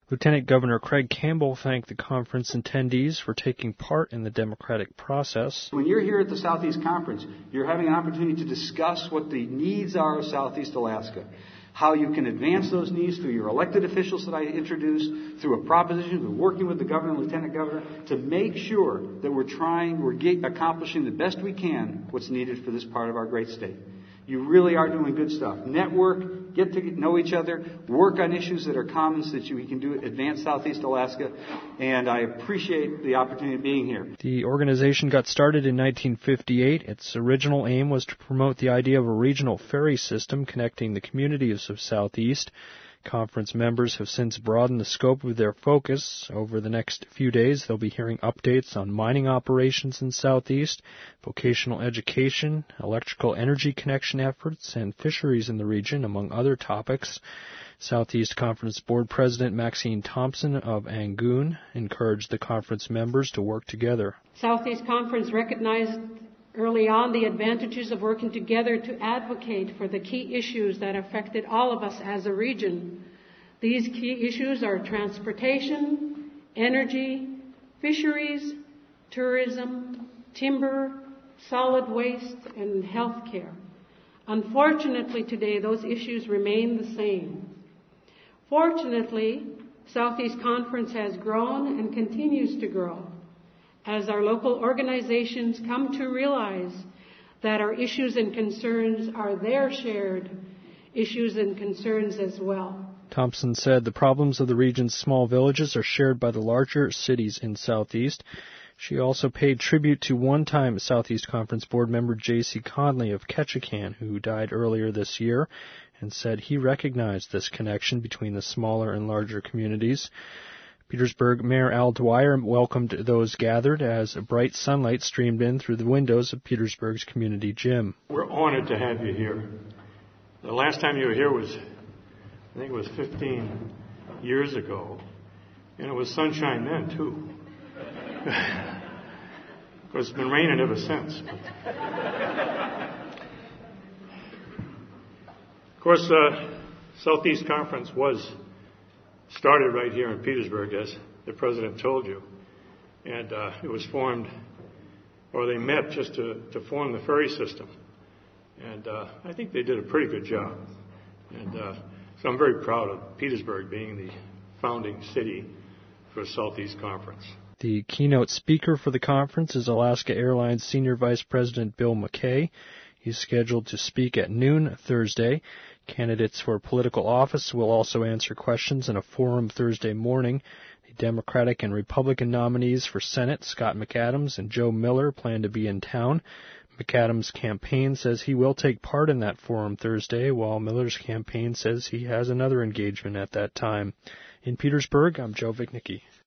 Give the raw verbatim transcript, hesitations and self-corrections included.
Lieutenant Governor Craig Campbell thanked the conference attendees for taking part in the democratic process. When you're here at the Southeast Conference, you're having an opportunity to discuss what the needs are of Southeast Alaska, how you can advance those needs through your elected officials that I introduced, through a proposition, through working with the governor and lieutenant governor, to make sure that we're trying, we're get, accomplishing the best we can what's needed for this part of our great state. You really are doing good stuff. Network, get to know each other, work on issues that are common so that you, we can do advance Southeast Alaska, and I appreciate the opportunity of being here. The organization got started in nineteen fifty-eight. Its original aim was to promote the idea of a regional ferry system connecting the communities of Southeast. Conference members have since broadened the scope of their focus. Over the next few days, they'll be hearing updates on mining operations in Southeast, vocational education, electrical energy connection efforts, and fisheries in the region, among other topics. Southeast Conference Board President Maxine Thompson of Angoon encouraged the conference members to work together. Southeast Conference recognized early on the advantages of working together to advocate for the key issues that affected all of us as a region. These key issues are transportation, energy, fisheries, tourism, timber, solid waste, and health care. Unfortunately, today, those issues remain the same. Fortunately, Southeast Conference has grown and continues to grow as our local organizations come to realize that our issues and concerns are their shared issues and concerns as well. Thompson said the problems of the region's small villages are shared by the larger cities in Southeast. She also paid tribute to one-time Southeast Conference Board member J C Conley of Ketchikan, who died earlier this year, and said he recognized this connection between the smaller and larger communities. Petersburg Mayor Al Dwyer welcomed those gathered as bright sunlight streamed in through the windows of Petersburg's community gym. We're honored to have you here. The last time you were here was, I think it was fifteen years ago, and it was sunshine then, too. Of course, it's been raining ever since. Of course, uh, Southeast Conference was started right here in Petersburg, as the President told you. And uh, it was formed, or they met just to, to form the ferry system. And uh, I think they did a pretty good job. And uh, so I'm very proud of Petersburg being the founding city for Southeast Conference. The keynote speaker for the conference is Alaska Airlines Senior Vice President Bill McKay. He's scheduled to speak at noon Thursday. Candidates for political office will also answer questions in a forum Thursday morning. The Democratic and Republican nominees for Senate, Scott McAdams and Joe Miller, plan to be in town. McAdams' campaign says he will take part in that forum Thursday, while Miller's campaign says he has another engagement at that time. In Petersburg, I'm Joe Vignicki.